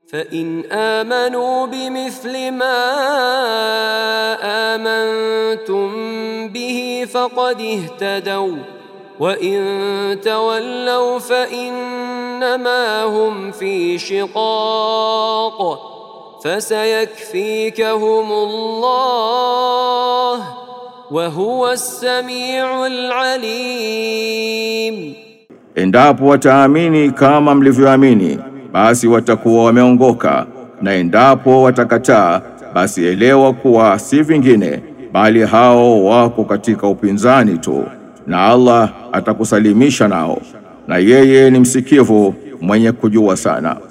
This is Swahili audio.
فإن آمنوا بمثل ما آمنتم به فقد اهتدوا وإن تولوا فإنما هم في شقاق فسيكفيكهم الله وهو السميع العليم. Endapo wataamini kama mlivyoamini, basi watakuwa wameongoka, na endapo watakataa, basi elewa kuwa si vingine bali hao wako katika upinzani tu, na Allah atakusalimisha nao, na yeye ni msikivu mwenye kujua sana.